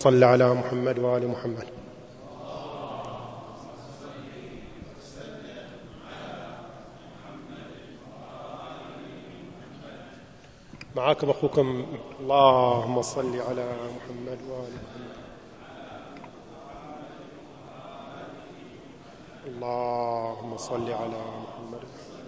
صل على محمد وآل محمد. معاكم أخوكم. اللهم صل على محمد وآل محمد. اللهم صل على محمد.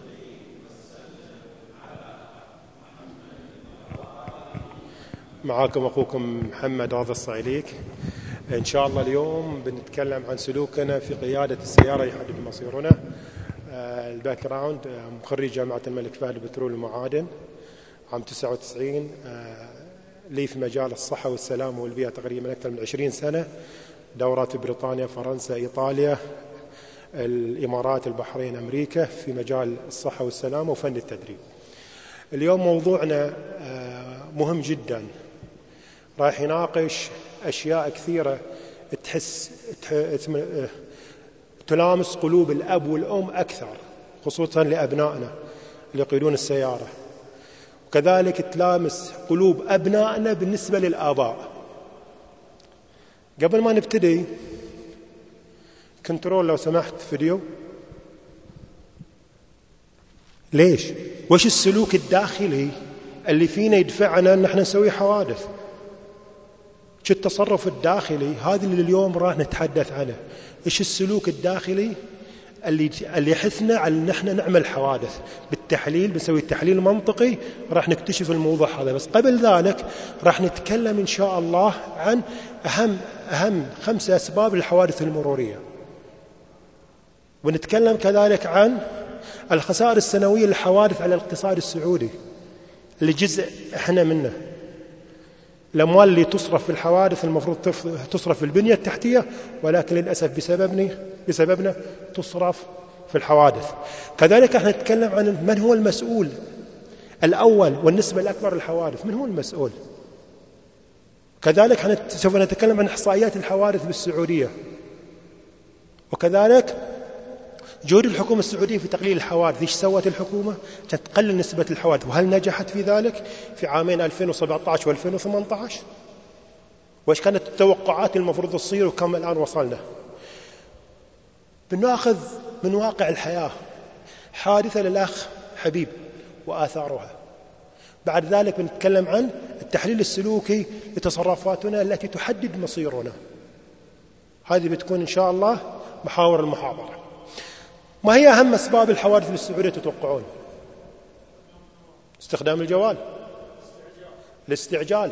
معاكم أخوكم محمد راضي الصعيليك. إن شاء الله اليوم بنتكلم عن سلوكنا في قيادة السيارة يحدد مصيرنا. الباك جراوند خريج جامعة الملك فهد للبترول والمعادن عام 99. لي في مجال الصحة والسلامة والبيئة تقريبا أكثر من 20 سنة. دورات في بريطانيا، فرنسا، إيطاليا، الإمارات، البحرين، أمريكا في مجال الصحة والسلامة وفن التدريب. اليوم موضوعنا مهم جدا، راح يناقش أشياء كثيرة تلامس قلوب الأب والأم أكثر، خصوصا لأبنائنا اللي يقودون السيارة، وكذلك تلامس قلوب أبنائنا بالنسبة للآباء. قبل ما نبتدي كنترول لو سمحت فيديو. ليش؟ وش السلوك الداخلي اللي فينا يدفعنا ان احنا نسوي حوادث؟ شو التصرف الداخلي؟ هذا اللي اليوم راح نتحدث عنه. ايش السلوك الداخلي اللي يحثنا على ان احنا نعمل حوادث؟ بالتحليل بنسوي تحليل منطقي راح نكتشف الموضوع هذا. بس قبل ذلك راح نتكلم ان شاء الله عن اهم 5 أسباب للحوادث المرورية، ونتكلم كذلك عن الخسائر السنوية للحوادث على الاقتصاد السعودي اللي جزء احنا منه. الأموال اللي تصرف في الحوادث المفروض تصرف في البنية التحتية، ولكن للأسف بسببنا تصرف في الحوادث. كذلك احنا نتكلم عن من هو المسؤول الأول والنسبة الأكبر للحوادث، من هو المسؤول. كذلك سوف نتكلم عن إحصائيات الحوادث بالسعودية، وكذلك جهود الحكومة السعودية في تقليل الحوادث. ايش سوت الحكومة عشان تقلل نسبة الحوادث، وهل نجحت في ذلك في عامين 2017 و2018؟ وايش كانت التوقعات المفروض تصير وكم الآن وصلنا؟ بناخذ من واقع الحياة حادثة للأخ حبيب وآثارها. بعد ذلك بنتكلم عن التحليل السلوكي لتصرفاتنا التي تحدد مصيرنا. هذه بتكون إن شاء الله محاور المحاضرة. ما هي أهم أسباب الحوادث بالسعودية تتوقعون؟ استخدام الجوال، الاستعجال،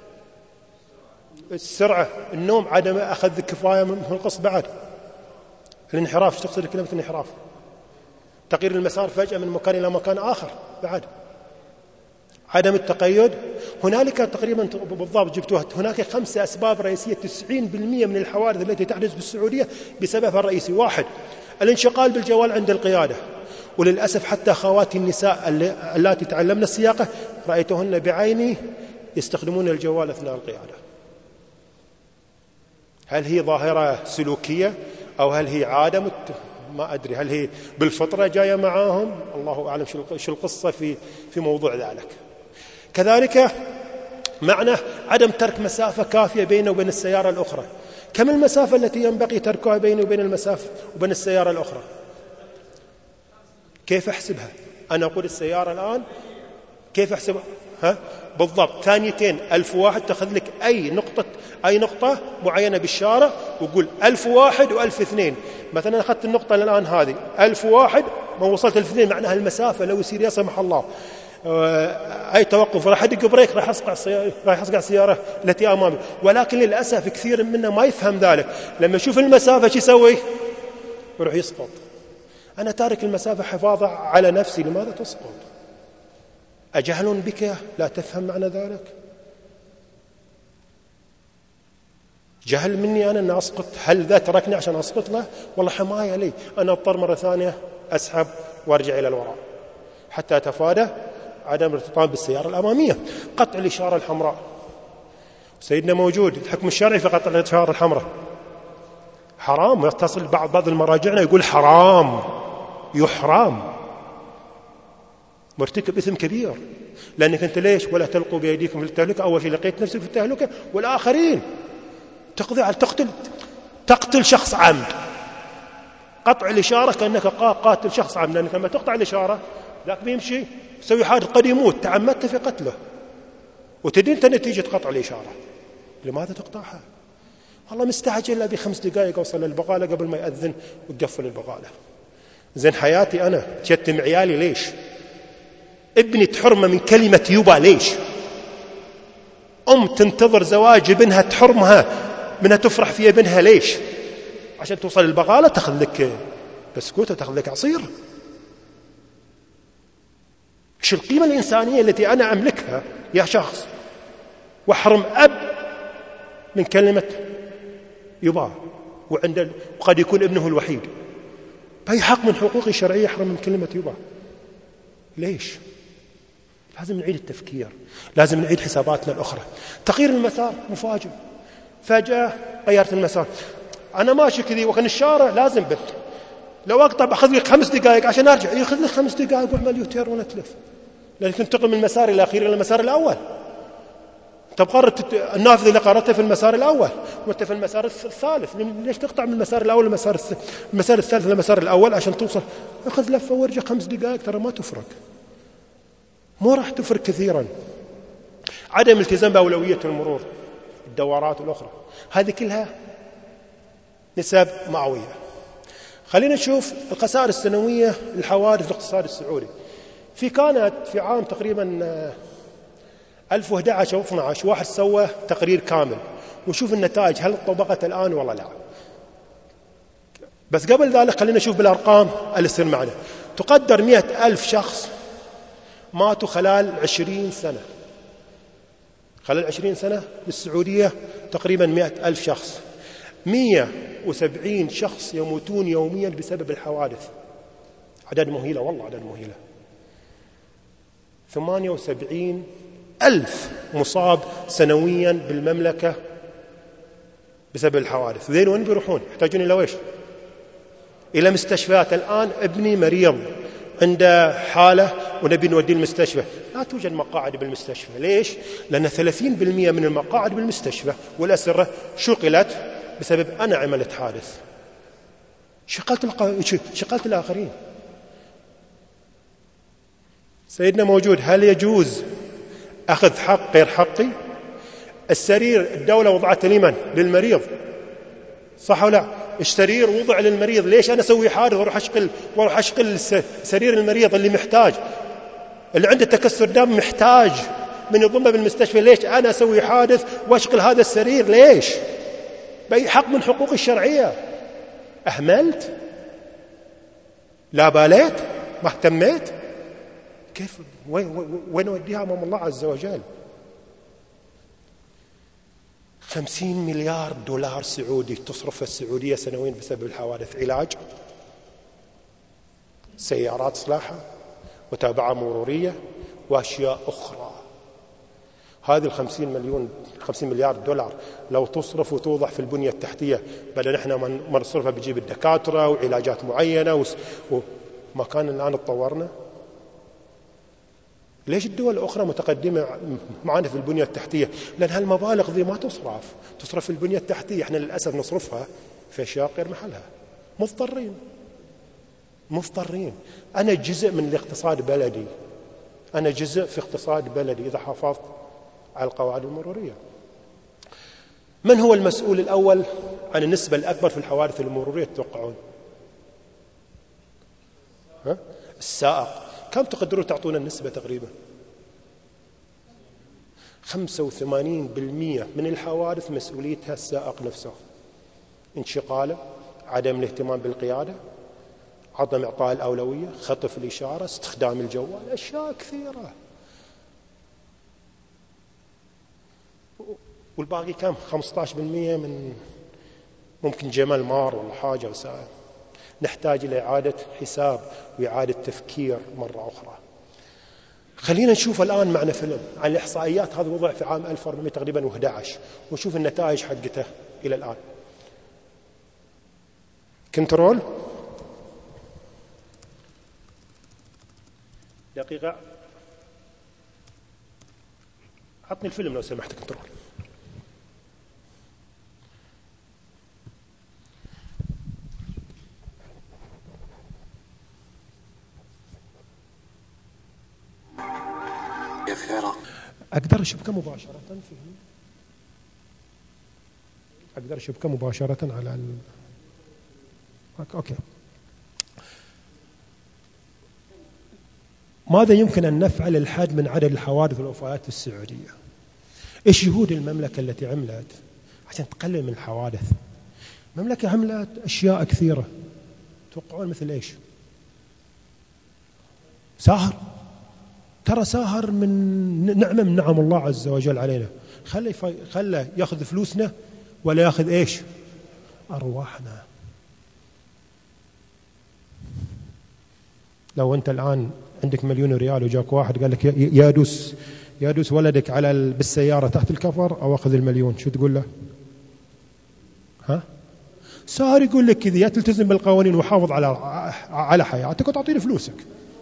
السرعة، النوم، عدم أخذ كفاية من القسط، بعد الانحراف. ايش تقصد كلمة الانحراف؟ تغيير المسار فجأة من مكان إلى مكان آخر، بعد عدم التقيد. هنالك تقريبا بالضبط جبتوها، هناك 5 أسباب رئيسية 90% من الحوادث التي تحدث بالسعودية بسببها الرئيسي. 1، الانشغال بالجوال عند القيادة، وللأسف حتى أخواتي النساء اللاتي تعلمن السياقة رأيتهن بعيني يستخدمون الجوال أثناء القيادة. هل هي ظاهرة سلوكية أو هل هي عادة؟ ما أدري، هل هي بالفطرة جاية معاهم؟ الله أعلم شو القصة في موضوع ذلك. كذلك معنى عدم ترك مسافة كافية بينه وبين السيارة الأخرى. كم المسافة التي ينبغي تركها بيني وبين المسافة وبين السيارة الأخرى؟ كيف أحسبها؟ أنا أقول السيارة الآن كيف أحسبها؟ بالضبط 2 1000 واحد تأخذ لك أي نقطة معينة بالشارع، وقول 1001 و1002. مثلا أخذت النقطة الآن هذه 1001، ما وصلت 1002 معناها المسافة لو يصير يا سمح الله أي توقف راح أدق بريك راح أصقع السيارة التي أمامي. ولكن للأسف كثير منا ما يفهم ذلك. لما يشوف المسافة شو يسوي؟ يروح يسقط. أنا تارك المسافة حفاظا على نفسي، لماذا تسقط؟ أجهل بك لا تفهم معنى ذلك؟ جهل مني أنا أن أسقط. هل ذا تركني عشان أسقط له؟ والله حماية لي. أنا أضطر مرة ثانية أسحب وأرجع إلى الوراء حتى أتفادى عدم الارتطام بالسيارة الأمامية. قطع الإشارة الحمراء، سيدنا موجود الحكم الشرعي في قطع الإشارة الحمراء حرام. ويتصل بعض المراجعنا يقول حرام، يحرام، مرتكب إثم كبير. لأنك أنت ليش؟ ولا تلقوا بأيديكم في التهلكة. أول شيء لقيت نفسك في التهلكة والآخرين. تقضي على تقتل شخص عمد. قطع الإشارة كأنك قاتل شخص عمد، لأنك لما تقطع الإشارة ذاك بيمشي يسوي حادث قد يموت، تعمدت في قتله وتدري أنت نتيجة قطع الإشارة، لماذا تقطعها؟ والله مستعجل أبي 5 دقائق أوصل للبقالة قبل ما يأذن وتقفل البقالة. زين حياتي أنا تشتم عيالي ليش؟ ابني تحرمه من كلمة يبا ليش؟ تنتظر زواج ابنها تحرمها منها تفرح في ابنها ليش؟ عشان توصل للبقالة تأخذ لك بسكوت وتأخذ لك عصير. ايش القيمة الإنسانية التي أنا أملكها يا شخص واحرم أب من كلمة يبا وقد يكون ابنه الوحيد، بأي حق من حقوقي الشرعية يحرم من كلمة يبا؟ ليش؟ لازم نعيد التفكير، لازم نعيد حساباتنا الأخرى. تغيير المسار مفاجئ، فجأة غيرت المسار، أنا ماشي كذي وكان الشارع لازم لو أقطع أخذ لي 5 دقائق عشان أرجع، يأخذ لي 5 دقائق وأعمل يوتير ولا تلف، لأنك تنتقل من المسار الأخير إلى المسار الأول. طب قررت النافذة اللي قررتها في المسار الأول وأنت في المسار الثالث، ليش تقطع من المسار الأول المسار الثالث للمسار الأول عشان توصل؟ أخذ لفة وارجع 5 دقائق، ترى ما تفرق، مو راح تفرق كثيرا. عدم التزام بأولوية المرور، الدورات الأخرى، هذه كلها نسب معوية. خلينا نشوف الخسائر السنوية للحوادث الاقتصاد السعودي. كانت في عام تقريبا 2011 أو 12 واحد سوى تقرير كامل وشوف النتائج هل طبقت الآن ولا لا. بس قبل ذلك خلينا نشوف بالأرقام اللي تصير معنا. تقدر 100,000 شخص ماتوا خلال 20 سنة. خلال 20 سنة بالسعودية تقريبا 100,000 شخص. 170 شخص يموتون يوميا بسبب الحوادث. عدد مهيلة والله، عدد مهيلة. 78,000 مصاب سنويا بالمملكة بسبب الحوادث. ذين وين بيروحون؟ يحتاجون إلى ويش؟ إلى مستشفيات. الآن ابني مريض عنده حالة ونبي نوديه المستشفى، لا توجد مقاعد بالمستشفى. ليش؟ لأن 30% من المقاعد بالمستشفى والأسرة شغلت بسبب أنا عملت حادث، شغلت الآخرين. سيدنا موجود، هل يجوز أخذ حق غير حقي؟ السرير الدولة وضعته لمن؟ للمريض، صح ولا لا؟ السرير وضع للمريض، ليش أنا أسوي حادث وأروح أشقل سرير المريض اللي محتاج، اللي عنده تكسر دم محتاج من يضمه بالمستشفى؟ ليش أنا أسوي حادث وأشقل هذا السرير؟ ليش؟ بأي حق من حقوقي الشرعية؟ أهملت؟ لا باليت؟ ما اهتميت؟ كيف وين أوديها أمام الله عز وجل؟ 50 مليار دولار سعودي تصرف السعودية سنويا بسبب الحوادث. علاج، سيارات إصلاحها، متابعة مرورية، وأشياء أخرى. هذه 50 مليار دولار لو تصرف وتوضع في البنية التحتية، بدل نحن ما نصرفها بجيب الدكاترة وعلاجات معينة وما كان الآن تطورنا. ليش الدول الأخرى متقدمة معنا في البنية التحتية؟ لأن هالمبالغ ذي ما تصرف في البنية التحتية. احنا للأسف نصرفها في أشياء غير محلها. مضطرين. أنا جزء من الاقتصاد بلدي، أنا جزء في اقتصاد بلدي إذا حافظت على القواعد المرورية. من هو المسؤول الأول عن النسبة الأكبر في الحوادث المرورية تتوقعون؟ السائق. كم تقدروا تعطونا النسبة تقريبا؟ 85% من الحوادث مسؤوليتها السائق نفسه. انشغاله، عدم الاهتمام بالقيادة، عدم إعطاء الأولوية، خطف الإشارة، استخدام الجوال، أشياء كثيرة. والباقي كم؟ 15% من ممكن جمال مار ولا حاجة وسائل. نحتاج إلى إعادة حساب وإعادة تفكير مرة أخرى. خلينا نشوف الآن معنا فيلم عن الإحصائيات. هذا وضع في عام 1400 تقريبا و11، ونشوف النتائج حقته إلى الآن. كنترول دقيقة، عطني الفيلم لو سمحت. كنترول كثيرة. أقدر أشبكه مباشرة فيه. أقدر أشبكه مباشرة على أوكي. ماذا يمكن أن نفعل الحد من عدد الحوادث والوفيات في السعودية؟ إيش جهود المملكة التي عملت عشان تقلل من الحوادث؟ المملكة عملت أشياء كثيرة. توقعون مثل إيش؟ ساهر. ترى ساهر من نعمة من نعم الله عز وجل علينا. خلى يأخذ فلوسنا ولا يأخذ إيش؟ أرواحنا. لو أنت الآن عندك 1,000,000 ريال وجاك واحد قال لك يا دوس ولدك بالسيارة تحت الكفر أو أخذ 1,000,000، شو تقول له؟ ها؟ ساهر يقول لك كذا، يا تلتزم بالقوانين وحافظ على حياتك وتعطيني فلوسك.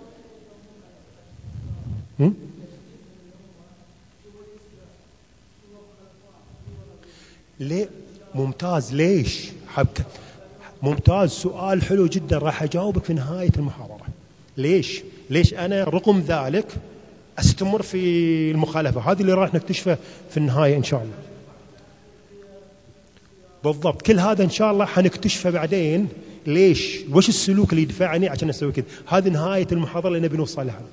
ليه؟ ممتاز. ليش؟ ممتاز، سؤال حلو جدا، راح أجاوبك في نهاية المحاضرة. ليش أنا رغم ذلك أستمر في المخالفة؟ هذه اللي راح نكتشفه في النهاية إن شاء الله. بالضبط، كل هذا إن شاء الله حنكتشفه بعدين. ليش؟ وش السلوك اللي يدفعني عشان أسوي كذا؟ هذه نهاية المحاضرة اللي نبي نوصل لها.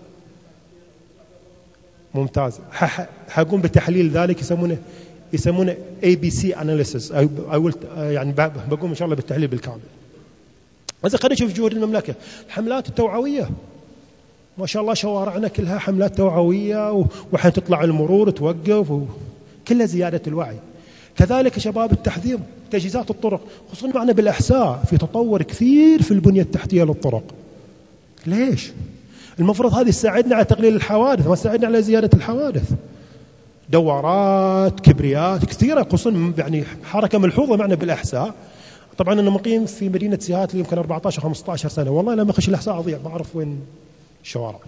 ممتاز. حقوم بتحليل ذلك، يسمونه ABC analysis. يعني بقوم إن شاء الله بالتحليل بالكامل. إذا خلينا نشوف جهود المملكة. الحملات التوعوية ما شاء الله، شوارعنا كلها حملات توعوية، وحين تطلع المرور توقف، كلها زيادة الوعي. كذلك شباب التحذير، تجهيزات الطرق، خصوصا معنا بالأحساء في تطور كثير في البنية التحتية للطرق. ليش؟ المفروض هذه تساعدنا على تقليل الحوادث، ما تساعدنا على زيادة الحوادث. دوارات، كبريات كثيرة، خصوصا يعني حركة ملحوظة معنا بالأحساء. طبعا أنا مقيم في مدينة سيهات لي يمكن 14 15 سنة، والله لما أخش الأحساء أضيع، ما أعرف وين الشوارع.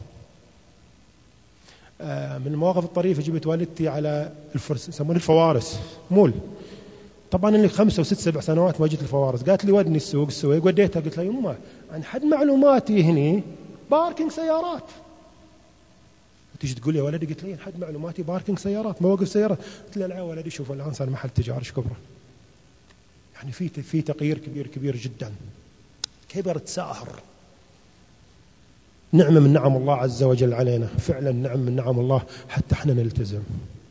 من المواقف الطريفة، جبت والدتي على يسمونه الفوارس مول. طبعا اللي 5 و6 7 سنوات ما جيت الفوارس. قالت لي ودني السوق وديتها. قلت لها يمه عن حد معلوماتي هني باركينج سيارات. تيجي تقول يا ولدي، قلت لي حد معلوماتي باركينج سيارات، مواقف سيارات. قلت له لا ولدي، شوف الآن صار محل تجارة ايش كبره. يعني في تغيير كبير جدا. كبرت ساهر. نعمة من نعم الله عز وجل علينا، فعلا نعم من نعم الله حتى احنا نلتزم.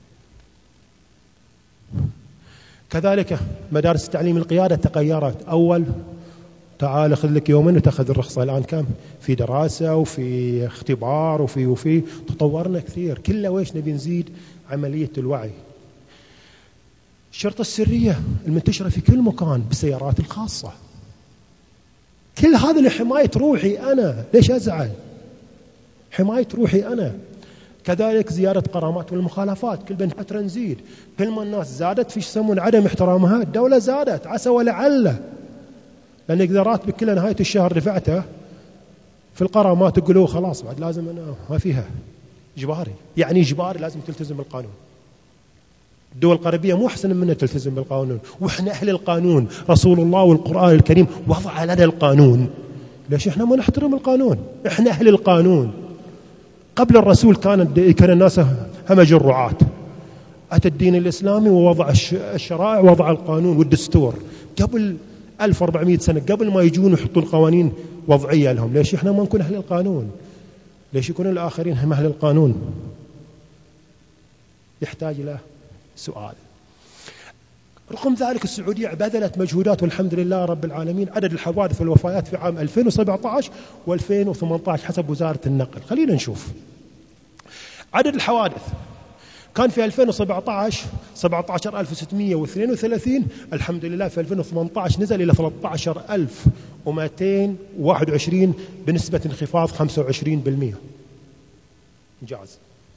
كذلك مدارس التعليم القيادة تغيرت. أول تعال خذ لك يومين وتأخذ الرخصة، الآن كم في دراسة وفي اختبار وفي تطورنا كثير. كله ويش نبي نزيد عملية الوعي. الشرطة السرية المنتشرة في كل مكان بالسيارات الخاصة، كل هذا لحماية روحي أنا. ليش أزعل؟ حماية روحي أنا. كذلك زيادة قرامات والمخالفات، كل بين فترة نزيد. كل ما الناس زادت في يسمون عدم احترامها، الدولة زادت عسى ولعل، لأن إذا راتبك كل نهاية الشهر رفعته في القرامات تقولوا خلاص بعد لازم أنا ما فيها إجباري. يعني إجباري لازم تلتزم بالقانون. الدول الغربية مو أحسن مننا تلتزم بالقانون، وإحنا أهل القانون. رسول الله والقرآن الكريم وضع لنا القانون. ليش إحنا ما نحترم القانون؟ إحنا أهل القانون. قبل الرسول كان الناس همج الرعاة. أتى الدين الإسلامي ووضع الشرائع، ووضع القانون والدستور قبل 1400 سنة، قبل ما يجون يحطوا القوانين وضعية لهم. ليش إحنا ما نكون أهل القانون؟ ليش يكونوا الآخرين هم أهل القانون؟ يحتاج له سؤال. رغم ذلك السعودية بذلت مجهودات والحمد لله رب العالمين. عدد الحوادث والوفيات في عام 2017 و2018 حسب وزارة النقل. خلينا نشوف عدد الحوادث. كان في 2017 17,632. الحمد لله في 2018 نزل إلى 13,221 بنسبة انخفاض 25%. إنجاز.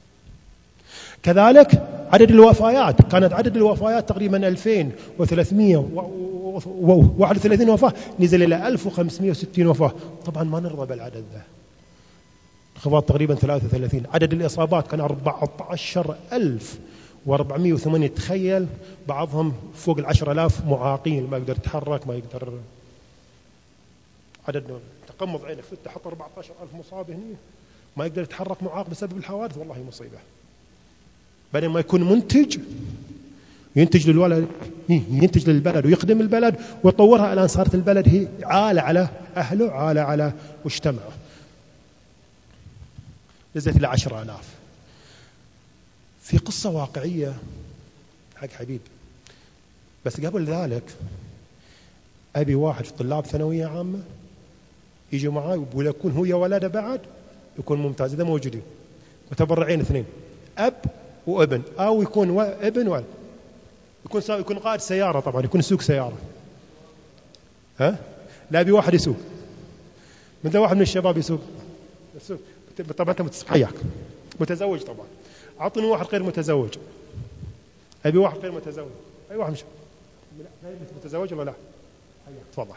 كذلك عدد الوفيات، كانت عدد الوفيات تقريبا 2331 وفاة، نزل إلى 1560 وفاة. طبعا ما نرضى بالعدد ذا، انخفاض تقريبا 33. عدد الإصابات كان 14,408. تخيل بعضهم فوق 10,000 معاقين، ما يقدر يتحرك، ما يقدر. عدد تقمض عينك فتح حط 14,000 مصاب هنا، ما يقدر يتحرك، معاق بسبب الحوادث. والله مصيبة. بدل ما يكون منتج ينتج للولد، ينتج للبلد ويخدم البلد ويطورها، الآن صارت البلد هي عالة على أهله، عالة على مجتمعه. نزلت إلى 10,000. في قصة واقعية حق حبيب، بس قبل ذلك أبي واحد في طلاب ثانوية عامة يجوا معاي ويكون هو يا ولده بعد يكون ممتاز، إذا موجودين متبرعين اثنين، أب وابن، أو يكون ابن ولد، يكون قائد سيارة، طبعا يكون يسوق سيارة. ها؟ لا أبي واحد يسوق، مثل واحد من الشباب يسوق. طبعا أنت حياك متزوج، طبعا أعطني واحد غير متزوج. أبي واحد غير متزوج. أي واحد مش متزوج ولا لا؟ تفضل.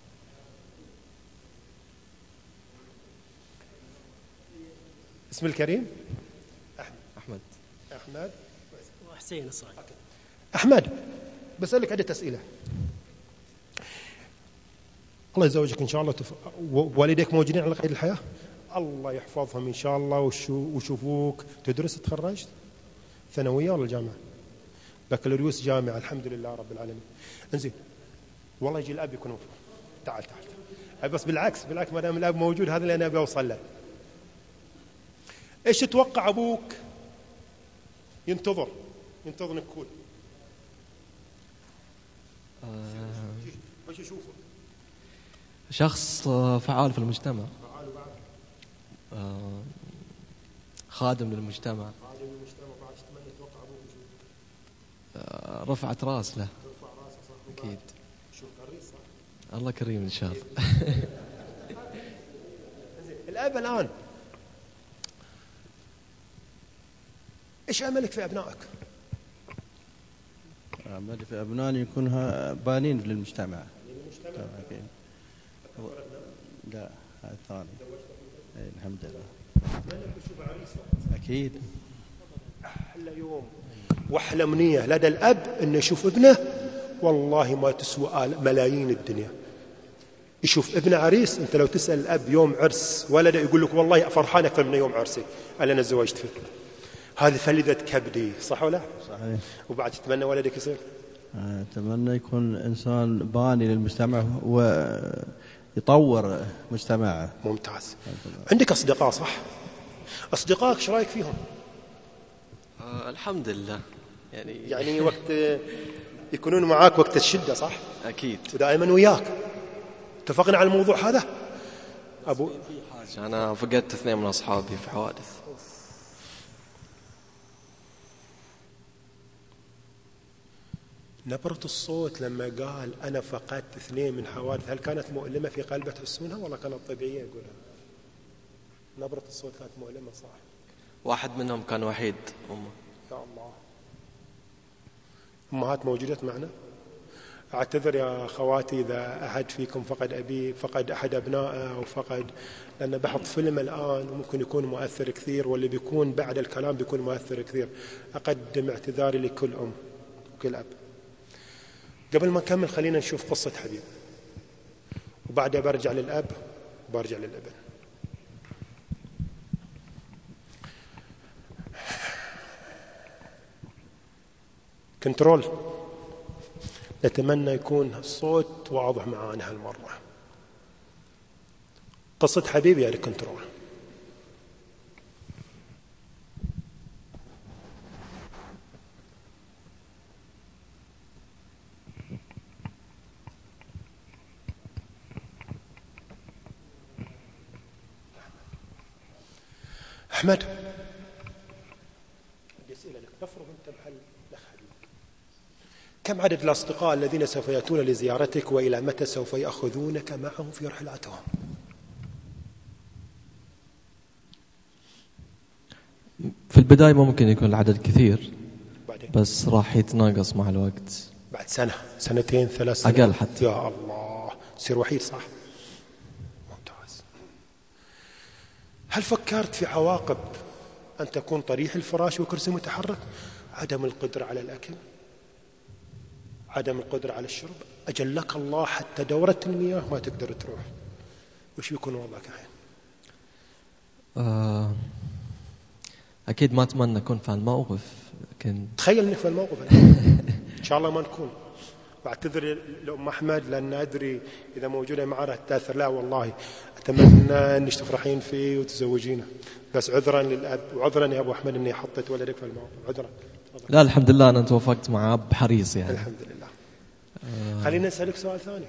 اسم الكريم؟ أحمد. أحمد وحسين الصالح. أحمد، بسألك عدة أسئلة. الله يزوجك إن شاء الله، والديك موجودين على قيد الحياة، الله يحفظهم إن شاء الله وشوفوك تدرس، تخرجت ثانوية ولا جامعة؟ بكالوريوس جامعة، الحمد لله رب العالمين. انزين، والله يجي الأب يكون تعال بس بالعكس ما دام الأب موجود، هذا اللي أنا أبي أوصل له. إيش تتوقع أبوك ينتظر نكون؟ وش يشوفه؟ شخص فعال في المجتمع، خادم للمجتمع. بعد ايش تتمنى تتوقع ابوك يشوف؟ رفعت راس له. ترفع راسه، صح؟ اكيد. شوف قريص، صح؟ الله كريم ان شاء الله. الاب الان ايش املك في ابنائك؟ أمل في أبنائي يكونوا بانين للمجتمع. لا، هذا الثاني. الحمد لله. أكيد. أحلى يوم وأحلى أمنية لدى الأب أنه يشوف ابنه، والله ما تسوى ملايين الدنيا. يشوف ابنه عريس، أنت لو تسأل الأب يوم عرس ولده يقول لك والله فرحان أكثر من يوم عرسي اللي أنا تزوجت فيه. هذه فلذة كبدي، صح ولا؟ صحيح. وبعد تتمنى ولدك يصير؟ أتمنى يكون إنسان باني للمجتمع ويطور مجتمعه. ممتاز. عندك أصدقاء، صح؟ أصدقائك ايش رايك فيهم؟ الحمد لله، يعني وقت يكونون معاك وقت الشدة، صح؟ أكيد. ودائما وياك. اتفقنا على الموضوع هذا؟ أبو أنا فقدت 2 من أصحابي في حوادث. نبرة الصوت لما قال أنا فقدت 2 من حوادث، هل كانت مؤلمة في قلبه تحسونها ولا كانت طبيعية يقولها؟ نبرة الصوت كانت مؤلمة، صح؟ واحد منهم كان وحيد أمه. يا الله. أمهات موجودة معنا؟ أعتذر يا أخواتي إذا أحد فيكم فقد أحد أبنائه أو فقد، لأن بحط فيلم الآن وممكن يكون مؤثر كثير، واللي بيكون بعد الكلام بيكون مؤثر كثير. أقدم اعتذاري لكل أم وكل أب. قبل ما نكمل خلينا نشوف قصة حبيب، وبعدها برجع للأب وبرجع للابن. كنترول، نتمنى يكون الصوت واضح معانا هالمرة. قصة حبيب يا كنترول. أحمد، بدي أسئلة لك. نفرض أنت محل الأخ حبيب، كم عدد الأصدقاء الذين سوف يأتون لزيارتك، وإلى متى سوف يأخذونك معهم في رحلاتهم؟ في البداية ممكن يكون العدد كثير، بس راح يتناقص مع الوقت. بعد سنة، سنتين، 3 سنين، أقل حتى. يا الله، تصير وحيد، صح؟ ممتاز. هل فكرت في عواقب أن تكون طريح الفراش وكرسي متحرك؟ عدم القدرة على الأكل، عدم القدرة على الشرب، أجلك الله حتى دورة المياه ما تقدر تروح. وش بيكون وضعك الحين؟ أكيد ما أتمنى أكون في الموقف، لكن تخيل انك في الموقف الآن. ان شاء الله ما نكون. واعتذر لأم أحمد لأن أدري إذا موجودة معنا تأثر. لا والله أتمنى أنك تفرحين فيه وتزوجينه، بس عذرا للأب وعذرا يا أبو أحمد أني حطيت ولدك في الموقف. عذرا. لا الحمد لله أنا توفقت مع أب حريص يعني. الحمد لله. خلينا نسألك سؤال ثاني.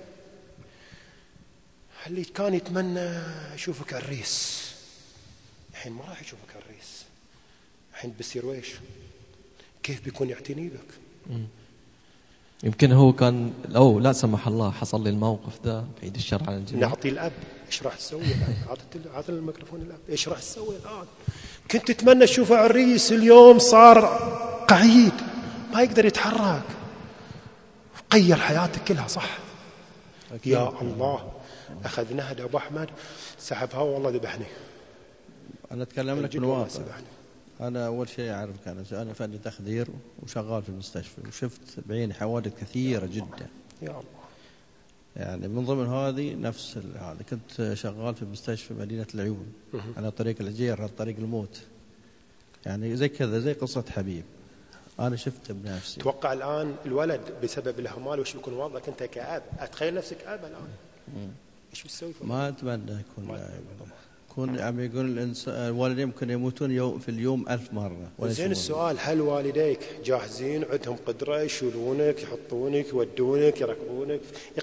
اللي كان يتمنى يشوفك عريس الحين ما راح يشوفك عريس، الحين بيصير ويش؟ كيف بيكون يعتني بك؟ يمكن هو كان لو لا سمح الله حصل لي الموقف ده، بعيد الشر عن الجميع، نعطي الأب إيش راح تسوي الآن؟ عطي الميكروفون الأب إيش راح تسوي الآن؟ كنت تتمنى تشوفه عريس، اليوم صار قعيد ما يقدر يتحرك، غير حياتك كلها صح؟ يا الله أخذناها أبو أحمد سحبها والله ذبحني. أنا أتكلم لك من واقع. أنا أول شيء أعرفك أنا فني تخدير وشغال في المستشفى، وشفت بعيني حوادث كثيرة جدا. يا الله. يعني من ضمن هذه نفس هذا كنت شغال في مستشفى مدينة العيون على طريق الجير، على طريق الموت، يعني زي كذا زي قصة حبيب. أنا شفت بنفسي. توقع الآن الولد بسبب الهمال وش بيكون وضعك أنت كأب؟ أتخيل نفسك أب الآن. إيش بتسوي؟ ما أتمنى يكون عم يقول الإنسان الوالدين يمكن يموتون في اليوم 1000 مرة. زين السؤال، هل والديك جاهزين عندهم قدرة يشيلونك يحطونك يودونك يركبونك؟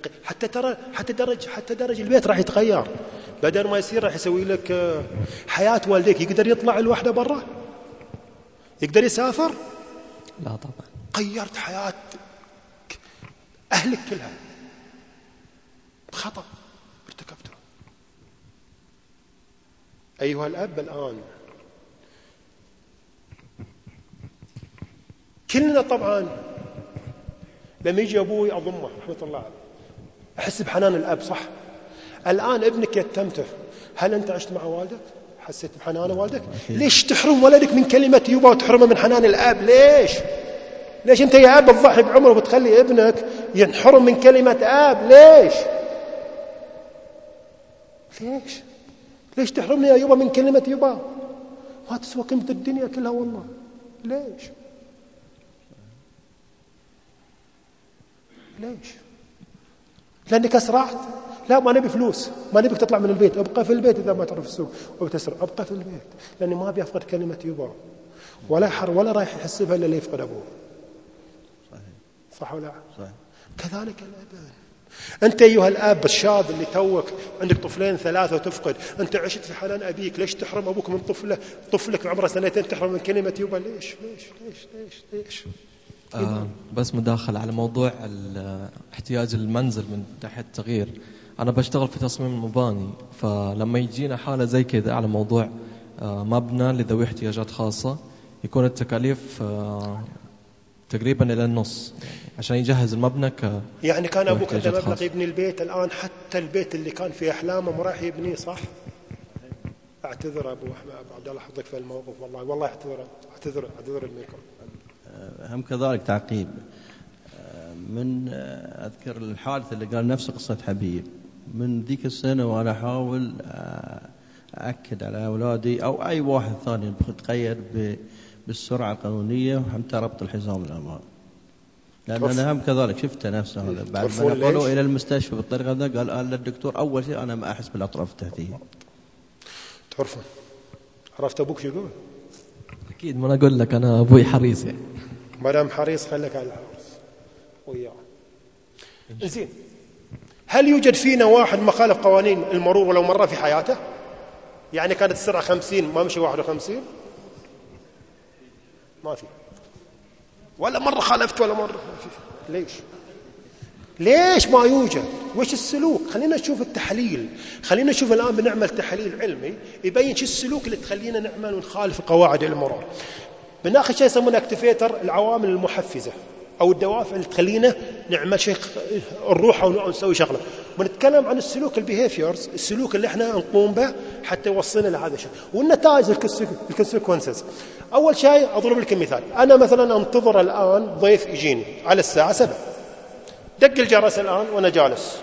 حتى درج البيت راح يتغير، بدل ما يصير راح يسوي لك حياة والديك. يقدر يطلع الوحدة برا؟ يقدر يسافر؟ لا طبعا. غيرت حياة أهلك كلها، خطأ ارتكبته. أيها الأب الآن كلنا طبعا لما يجي أبوي أضمه رحمة الله عليه أحس بحنان الأب صح. الآن ابنك يتمته، هل أنت عشت مع والدك؟ حسيت بحنان والدك؟ ليش تحرم ولدك من كلمة يوبا وتحرمه من حنان الأب؟ ليش أنت يا أب تضحي بعمره وتخلي ابنك ينحرم من كلمة أب؟ ليش تحرمني يا يوبا من كلمة يوبا؟ ما تسوى كلمة الدنيا كلها والله. ليش؟ لأنك أسرعت؟ لا ما نبي فلوس، ما نبيك تطلع من البيت، ابقى في البيت إذا ما تعرف السوق وبتسرع، ابقى في البيت لأني ما أبي أفقد كلمة يوبا، ولا رايح يحس بها إلا يفقد أبوه. صح ولا؟ صح. كذلك الأبن. أنت أيها الأب الشاب اللي توك عندك طفلين 3 وتفقد، أنت عشت في حنان أبيك، ليش تحرم أبوك من طفلك عمره 2 تحرم من كلمة يوبا؟ ليش؟ بس مداخل على موضوع احتياج المنزل من تحت تغيير. أنا بشتغل في تصميم المباني، فلما يجينا حالة زي كذا على موضوع مبنى لذوي احتياجات خاصة، يكون التكاليف تقريبا إلى النص عشان يجهز المبنى. يعني كان أبوك عنده مبلغ يبني البيت، الآن حتى البيت اللي كان في أحلامه ما راح يبنيه صح؟ أعتذر أبو عبد الله حطك في الموقف، والله أعتذر الميكرو. هم كذلك تعقيب من أذكر الحادث اللي قال نفس قصة حبيب. من ذيك السنة وأنا أحاول أأكد على أولادي أو أي واحد ثاني بتقيد بالسرعة القانونية وحتى ربط الحزام الأمان، لأن أنا هم كذلك شفت نفسه هذا بعد ما نقلوا إلى المستشفى بالطريقة ذا. قال للدكتور أول شيء أنا ما أحس بالأطراف التحتية. تعرفون عرفت أبوك شو يقول؟ أكيد ما أقول لك أنا أبوي حريص يعني. ما دام حريص خليك على الحرص وياه. زين، هل يوجد فينا واحد ما خالف قوانين المرور ولو مرة في حياته؟ يعني كانت السرعة 50 ما مشي 51؟ ما في ولا مرة خالفت ولا مرة. ليش ما يوجد؟ وش السلوك؟ خلينا نشوف التحليل، خلينا نشوف الآن بنعمل تحليل علمي يبين شو السلوك اللي تخلينا نعمل ونخالف قواعد المرور. بناخذ شيء يسمونه اكتيفيتر، العوامل المحفزة أو الدوافع اللي تخلينا نعمل شيء نروح أو نسوي شغلة. بنتكلم عن السلوك البيهيفيرز، السلوك اللي احنا نقوم به حتى يوصلنا لهذا الشيء، والنتائج الكونسيكونسز. أول شيء أضرب لكم مثال، أنا مثلا أنتظر الآن ضيف يجيني على الساعة 7، دق الجرس الآن وأنا جالس،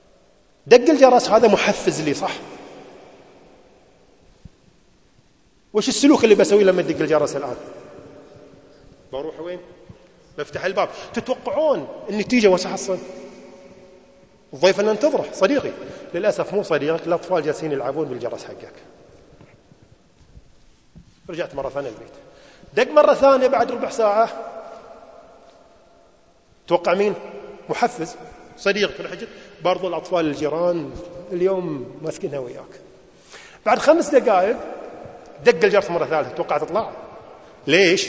دق الجرس هذا محفز لي صح؟ وش السلوك اللي بسويه لما يدق الجرس الآن؟ بروح وين؟ بفتح الباب. تتوقعون النتيجة وش حصل؟ الضيف اللي انتظره صديقي للأسف مو صديقك، الأطفال جالسين يلعبون بالجرس حقك. رجعت مرة ثانية البيت، دق مرة ثانية بعد ربع ساعة. توقع مين؟ محفز صديقك في الحجر، برضو الأطفال الجيران اليوم ماسكينها وياك. بعد 5 دقائق دق الجرس مرة ثالثة، توقع تطلع. ليش؟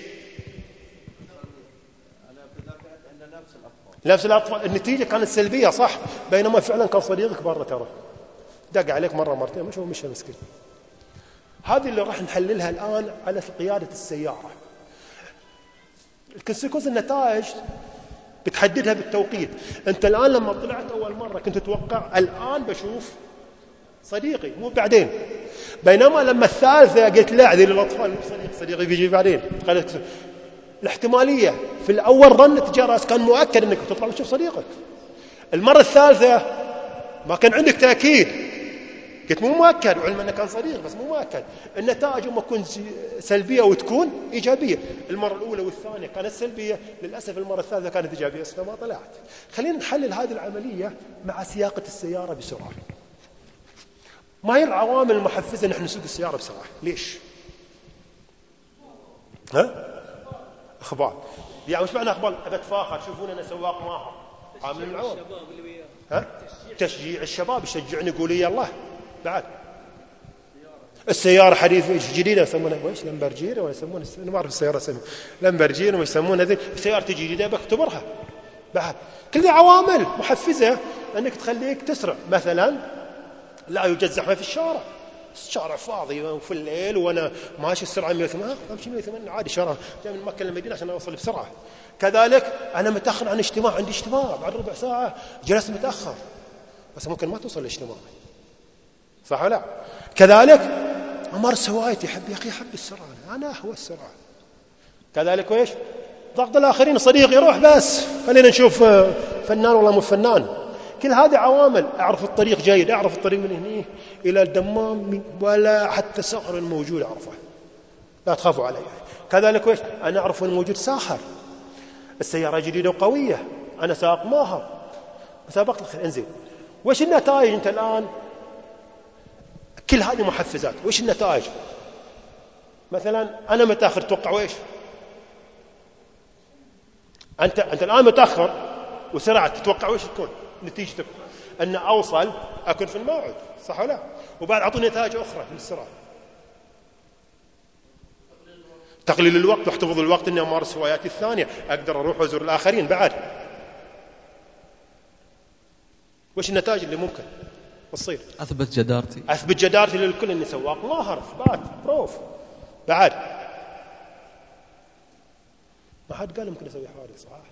نفس الأطفال. النتيجة كانت سلبية صح، بينما فعلا كان صديقك برا ترى دق عليك مرة مرتين مش مسكين. هذه اللي راح نحللها الآن على قيادة السيارة. الكونسيكونس النتائج بتحددها بالتوقيت. أنت الآن لما طلعت أول مرة كنت تتوقع الآن بشوف صديقي مو بعدين، بينما لما الثالثة قلت لا ذي للأطفال صديقي بيجي بعدين، قالت الاحتمالية في الأول رنت جرس كان مؤكد أنك تطلع وتشوف صديقك. المرة الثالثة ما كان عندك تأكيد، قلت مو مؤكد، وعلم أنه كان صديق بس مو مؤكد. النتائج ما تكون سلبية وتكون إيجابية. المرة الأولى والثانية كانت سلبية، للأسف المرة الثالثة كانت إيجابية بس ما طلعت. خلينا نحلل هذه العملية مع سياقة السيارة بسرعة. ما هي العوامل المحفزة نحن نسوق السيارة بسرعة؟ ليش؟ أخبار. يعني مش معنى أخبار أبى أتفاخر شوفون أنا سواق ماهر، عامل من العوامل. تشجيع الشباب، يشجعني يقول لي يلا. بعد السيارة حديث جديدة يسمونها ويش لامبرجيني ولا يسمونها، أنا ما أعرف السيارة اسمها لامبرجيني ويش يسمونها ذي. السيارة تجي جديدة بختبرها. بعد كل ذي عوامل محفزة أنك تخليك تسرع. مثلا لا يوجد زحمة في الشارع فاضي وفي الليل وأنا ماشي السرعة 180 أمشي 180 عادي، شارع جاي من مكة للمدينة عشان أوصل بسرعة. كذلك أنا متأخر عن اجتماع، عندي اجتماع بعد ربع ساعة، جلست متأخر بس ممكن ما توصل الاجتماع، صح ولا؟ كذلك أمارس هوايتي، يحب يا أخي يحب السرعة، أنا أهوى السرعة. كذلك وإيش؟ ضغط الآخرين، صديقي يروح بس خلينا نشوف فنان ولا مو فنان. كل هذه عوامل. أعرف الطريق جيد، أعرف الطريق من هنا إلى الدمام ولا حتى ساحر الموجود أعرفه، لا تخافوا علي. كذلك وإيش؟ أنا أعرف أن موجود ساحر، السيارة جديدة وقوية، أنا سائق ماهر، مسابقة الخير. انزين وإيش النتائج أنت الآن؟ كل هذه محفزات. وإيش النتائج؟ مثلا أنا متأخر، توقع وإيش؟ أنت الآن متأخر وسرعت، تتوقع وإيش تكون نتيجتك؟ أن أوصل أكون في الموعد، صح ولا؟ وبعد أعطوني نتائج أخرى للسرعة، تقليل الوقت واحتفظ الوقت، أني أمارس هواياتي الثانية، أقدر أروح وأزور الآخرين. بعد وإيش النتائج اللي ممكن تصير؟ أثبت جدارتي للكل أني سواق ماهر، إثبات بروف. بعد ما حد قال ممكن أسوي حوادث، صح؟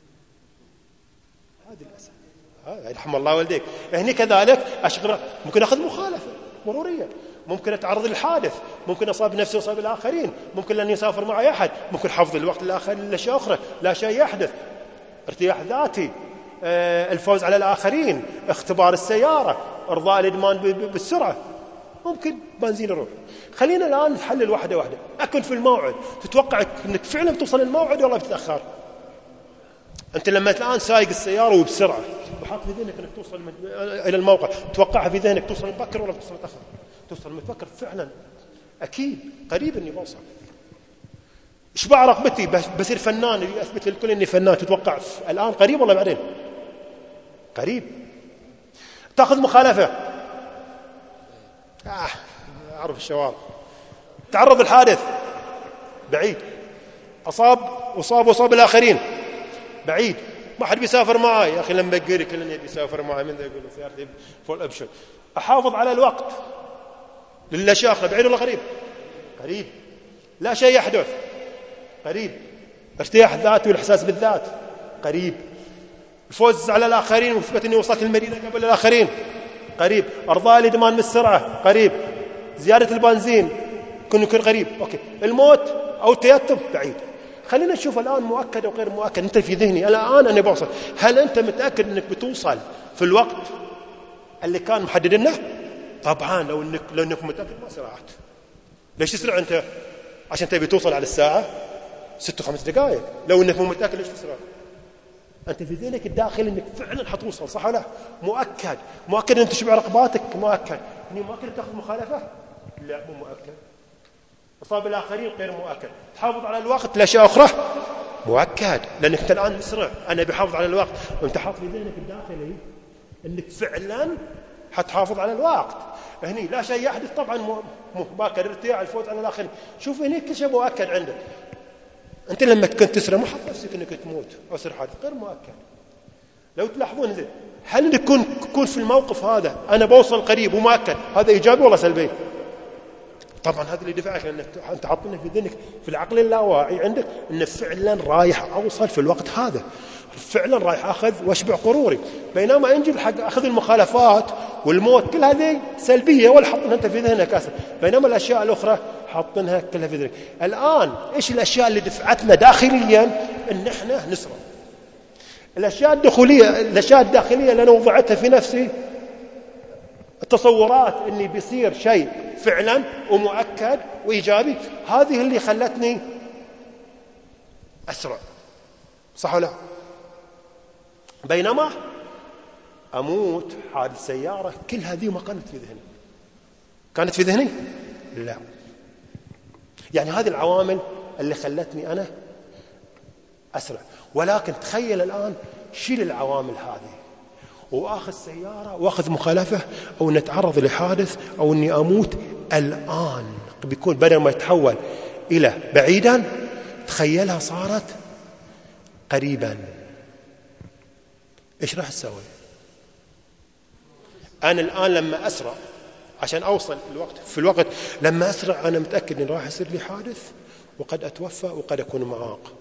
هذه الأسئلة، يرحم الله والديك. هني كذلك أشغل، ممكن أخذ مخالفة مرورية، ممكن أتعرض للحادث، ممكن أصاب نفسي وأصاب الآخرين، ممكن لن يسافر معي أحد، ممكن حفظ الوقت للآخرين لأشياء أخرى لا شيء يحدث، ارتياح ذاتي، الفوز على الآخرين، اختبار السيارة، إرضاء الإدمان بالسرعة، ممكن بنزين يروح. خلينا الآن نحلل واحدة واحدة. أكن في الموعد، تتوقع أنك فعلا بتوصل الموعد ولا بتتأخر؟ أنت لما الآن سايق السيارة وبسرعة وحاط في ذهنك أنك توصل إلى الموقع، توقعها في ذهنك توصل مبكر ولا توصل متأخر؟ توصل متأخر فعلا، أكيد قريب أني بوصل. إشباع رغبتي بصير فنان، أثبت للكل أني فنان، تتوقع الآن قريب ولا بعدين؟ قريب. تأخذ مخالفة، أعرف الشوارع، تعرض الحادث، بعيد. أصاب الآخرين، بعيد. ما حد بيسافر معي، يا أخي لما بقري كلنا بيسافر معي، من ذا يقول سيارتي فول أبشر. أحافظ على الوقت للأشياء، بعيد ولا قريب؟ قريب. لا شيء يحدث، قريب. ارتياح ذاتي والإحساس بالذات، قريب. الفوز على الآخرين وثبت أني وصلت المدينة قبل الآخرين، قريب. أرضاء الإدمان بالسرعة، قريب. زيادة البنزين يكون قريب. أوكي. الموت أو التيتم، بعيد. خلينا نشوف الآن مؤكد أو غير مؤكد. أنت في ذهني الآن أنا بوصل، هل أنت متأكد أنك بتوصل في الوقت اللي كان محدد لنا؟ طبعا لو أنك متأكد ما سرعت، ليش تسرع أنت؟ عشان تبي توصل على الساعة 6 و5 دقائق. لو أنك مو متأكد ليش تسرع؟ أنت في ذهنك الداخلي أنك فعلا حتوصل، صح ولا لا؟ مؤكد أن تشبع رغباتك، مؤكد أني مؤكد تأخذ مخالفة، لا مو مؤكد. إصابة الآخرين غير مؤكد. تحافظ على الوقت لأشياء أخرى مؤكد، لأنك أنت الآن مسرع. أنا بحافظ على الوقت، وأنت حاط في ذهنك الداخلي أنك فعلا حتحافظ على الوقت. هني لا شيء يحدث طبعا مباكر ارتياح الفوت على الآخرين. شوف هني كل شيء مؤكد عندك. أنت لما كنت تسرع مو حط نفسك أنك تموت أو يصير حادث، غير مؤكد. لو تلاحظون زين، هل نكون في الموقف هذا أنا بوصل قريب ومؤكد، هذا إيجابي ولا سلبي؟ طبعا هذا اللي دفعك، لأنك أنت حاطنه في ذهنك في العقل اللاواعي عندك أن فعلا رايح أوصل في الوقت هذا، فعلا رايح أخذ واشبع قروري. بينما أنجي حق أخذ المخالفات والموت كل هذه سلبية ولا حطنها أنت في ذهنك أصلا. بينما الأشياء الأخرى حطنها كلها في ذهنك. الآن إيش الأشياء اللي دفعتنا داخليا أن إحنا نسرع؟ الأشياء الداخلية اللي أنا وضعتها في نفسي، التصورات أني بيصير شيء فعلا ومؤكد وإيجابي، هذه اللي خلتني أسرع، صح ولا لا؟ بينما أموت حادث سيارة، كل هذه ما كانت في ذهني. كانت في ذهني؟ لا. يعني هذه العوامل اللي خلتني أنا أسرع. ولكن تخيل الآن شيل العوامل هذه وأخذ سيارة وأخذ مخالفة أو نتعرض لحادث أو أني أموت الآن، بيكون بدل ما يتحول إلى بعيدا تخيلها صارت قريبا. إيش راح تسوي؟ أنا الآن لما أسرع عشان أوصل في الوقت لما أسرع أنا متأكد أن راح يصير لي حادث وقد أتوفى وقد أكون معاق.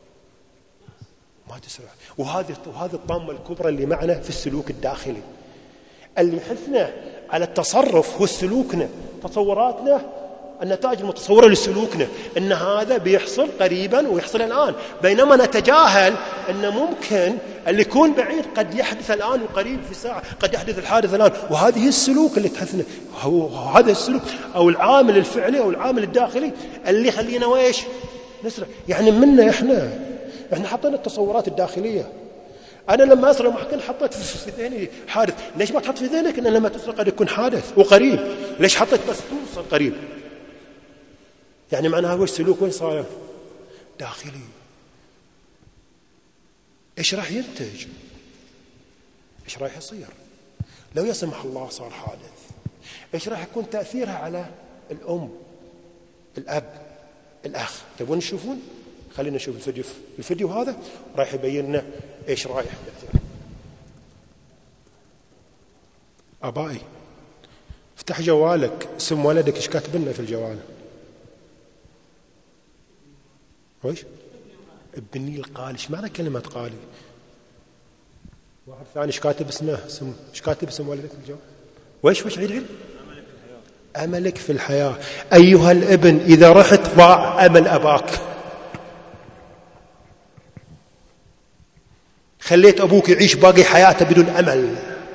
ما تسرع. وهذه الطامة الكبرى اللي معنا في السلوك الداخلي اللي يحثنا على التصرف، هو سلوكنا، تصوراتنا، النتائج المتصورة لسلوكنا أن هذا بيحصل قريبا ويحصل الآن. بينما نتجاهل أن ممكن اللي يكون بعيد قد يحدث الآن وقريب في ساعة قد يحدث الحادث الآن. وهذه السلوك اللي تحثنا، هذا السلوك أو العامل الفعلي أو العامل الداخلي اللي يخلينا ويش نسرع. يعني منا إحنا حطينا التصورات الداخلية. أنا لما أسرع ما كنت حطيت في ذهني حادث. ليش ما تحط في ذهنك أن لما تسرع قد يكون حادث وقريب؟ ليش حطيت بس توصل قريب؟ يعني معناها وش سلوك وين صار داخلي. إيش راح ينتج؟ إيش راح يصير لو يسمح الله صار حادث؟ إيش راح يكون تأثيرها على الأم، الأب، الأخ؟ تبون تشوفون؟ خلينا نشوف الفيديو هذا راح يبين لنا إيش رايح يحدث. أبائي افتح جوالك، اسم ولدك إيش كاتب لنا في الجوال؟ ويش؟ ابني القالي. ايش معنى كلمة قالي؟ واحد ثاني ايش كاتب اسمه؟ ايش كاتب اسم ولدك في الجوال؟ ويش عيد؟ أملك في الحياة. أيها الابن إذا رحت ضاع أمل أباك. خليت أبوك يعيش باقي حياته بدون أمل.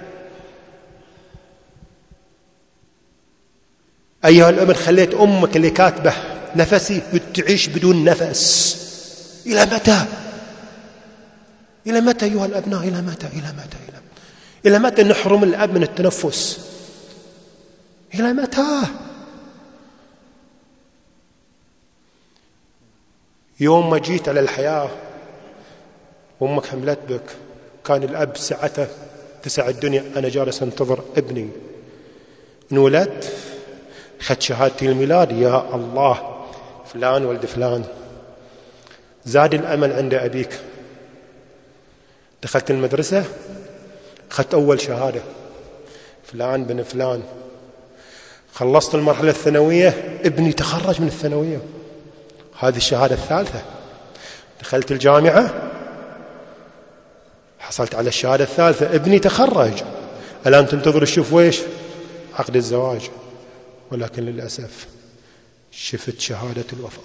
أيها الابن خليت أمك اللي كاتبه نفسي تعيش بدون نفس. إلى متى؟ إلى متى أيها الأبناء؟ إلى متى؟ إلى متى؟ إلى متى نحرم الأب من التنفس؟ إلى متى؟ يوم ما جيت على الحياة وأمك حملت بك كان الأب ساعته تسع الدنيا أنا جالس أنتظر ابني. انولدت خدت شهادتي الميلاد، يا الله فلان ولد فلان. زاد الأمل عند أبيك. دخلت المدرسة أخذت أول شهادة فلان بن فلان. خلصت المرحلة الثانوية ابني تخرج من الثانوية، هذه الشهادة الثالثة. دخلت الجامعة حصلت على الشهادة الثالثة، ابني تخرج. الآن تنتظر تشوف ويش؟ عقد الزواج. ولكن للأسف شفت شهادة الوفاة.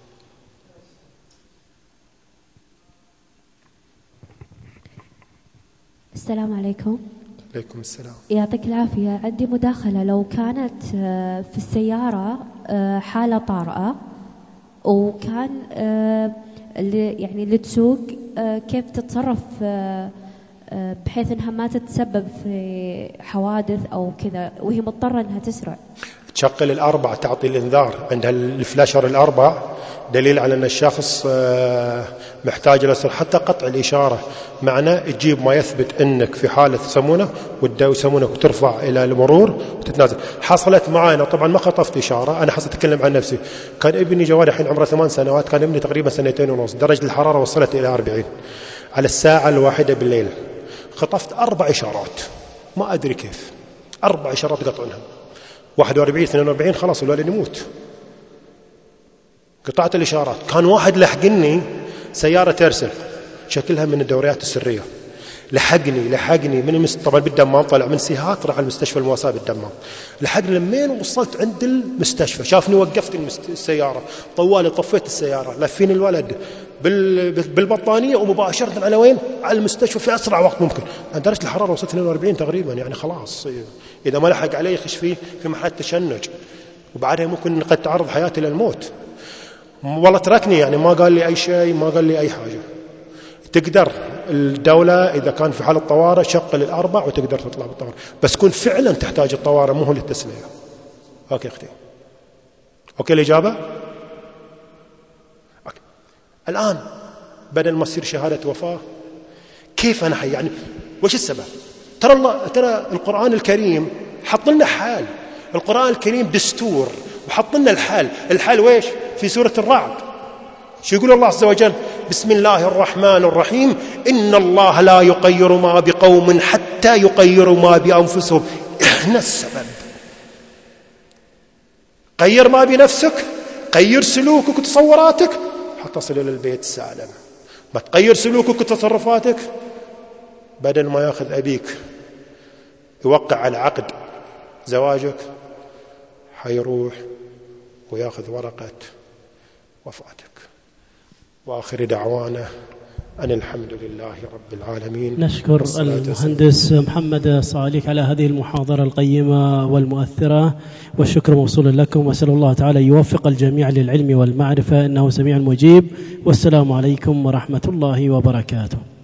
السلام عليكم. عليكم السلام. يعطيك العافية. عندي مداخلة. لو كانت في السيارة حالة طارئة، وكان اللي تسوق كيف تتصرف بحيث انها ما تتسبب في حوادث او كذا وهي مضطرة انها تسرع. تشغل الأربع، تعطي الإنذار، عندها الفلاشر الأربع دليل على أن الشخص محتاج إلى حتى قطع الإشارة، معناه تجيب ما يثبت أنك في حالة يسمونه يسمونك وترفع إلى المرور وتتنازل. حصلت معانا طبعا ما خطفت إشارة، أنا حصلت أتكلم عن نفسي. كان ابني جوالي الحين عمره 8 سنوات، كان ابني تقريبا 2.5 سنين، درجة الحرارة وصلت إلى 40 على الساعة 1 بالليل. خطفت 4 إشارات ما أدري كيف، 4 إشارات قطعنها 41 42 خلاص الولد يموت. قطعت الإشارات. كان واحد لحقني سيارة ترسل شكلها من الدوريات السرية، لحقني من طبعا بالدمام، طلع من سيهات راح المستشفى المواساة بالدمام، لحقني لمين وصلت عند المستشفى، شافني وقفت السيارة، طوالي طفيت السيارة، لفين الولد بالبطانية ومباشرة على وين؟ على المستشفى في أسرع وقت ممكن. درجة الحرارة وصلت 42 تقريبا، يعني خلاص إذا ما لحق علي يخش فيه في مرحلة تشنج، وبعدها ممكن قد تعرض حياتي للموت. والله تركني، يعني ما قال لي أي شيء، ما قال لي أي حاجة. تقدر الدولة إذا كان في حالة طوارئ شغل الأربع وتقدر تطلع بالطوارئ، بس كون فعلا تحتاج الطوارئ مو للتسلية. أوكي أختي، أوكي الإجابة. أوكي. الآن بدل ما تصير شهادة وفاة كيف أنا حي؟ يعني وش السبب؟ ترى القرآن الكريم حط لنا حال، القرآن الكريم دستور وحط لنا الحال ويش؟ في سورة الرعد شو يقول الله عز وجل؟ بسم الله الرحمن الرحيم إن الله لا يغير ما بقوم حتى يغيروا ما بأنفسهم. إحنا السبب. غير ما بنفسك، غير سلوكك وتصوراتك حتى تصل إلى البيت سالم. ما تغير سلوكك وتصرفاتك، بدل ما ياخذ أبيك يوقع على عقد زواجك حيروح وياخذ ورقة وفاتك. وآخر دعوانا أن الحمد لله رب العالمين. نشكر المهندس محمد صالح على هذه المحاضرة القيمة والمؤثرة، والشكر موصول لكم، وأسأل الله تعالى يوفق الجميع للعلم والمعرفة إنه سميع مجيب. والسلام عليكم ورحمة الله وبركاته.